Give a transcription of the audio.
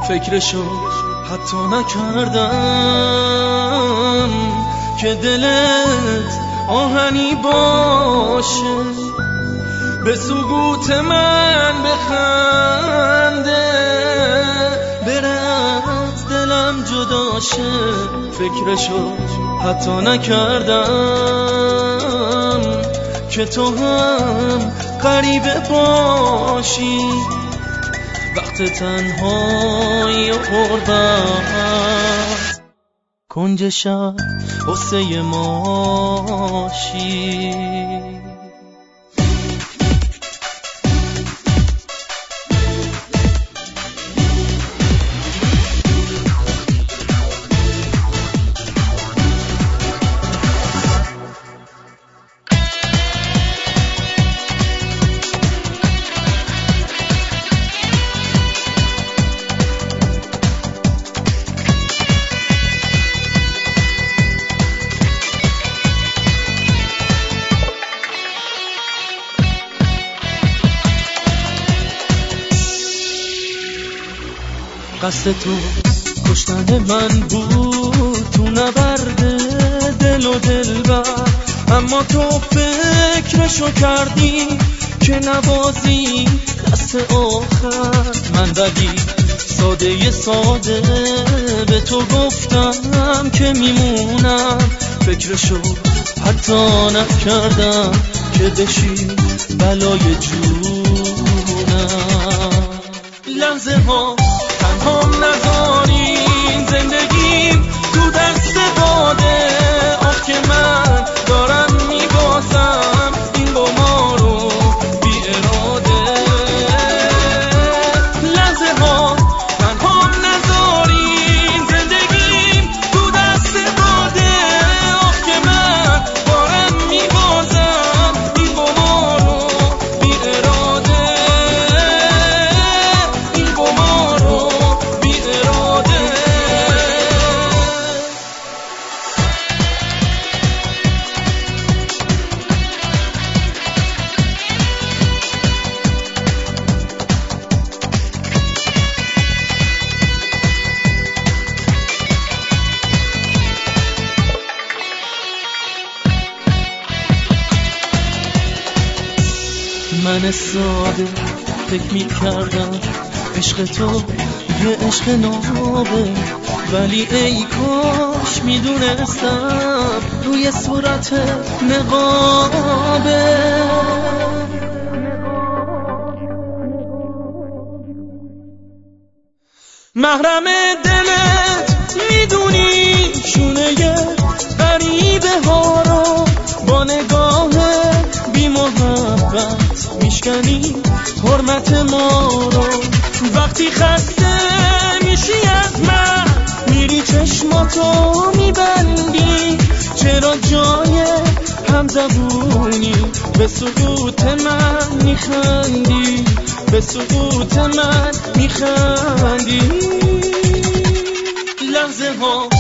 فکرشو حتی نکردم که دلت آهنی باشه، به سکوت من بخنده، بره از دلم جدا شه. فکرشو حتی نکردم که تو هم غریبه باشی، وقت تنهایی و غربت کنج شب غصه ماشی. قصد تو کشتن من بود تو نبرد دل و دلبر، اما تو فکرشو کردی که نوازی دست آخر. من ولی ساده ساده به تو گفتم که میمونم، فکرشو حتی نکردم که بشی بلای جونم. لحظه ها تنهام نذارین، زندگیم تو دست باده، آخ که من دارم میبازم این قمار رو بی اراده. لحظه ها تنهام نذارین، زندگیم تو دست باده، آخ که من دارم میبازم این قمار رو بی اراده. این قمار رو من ساده فکر می‌کردم عشق تو یه عشق نابه، ولی ای کاش میدونستم روی صورت نقابه. محرم دلت میدونی شونه غریبه ها رو، با نگاه بی محبت میشکنی حرمت ما رو. وقتی خسته میشی از من میری چشماتو میبندی، چرا جای همزبونی به سکوت من میخندی، به سکوت من میخندی. لحظه ها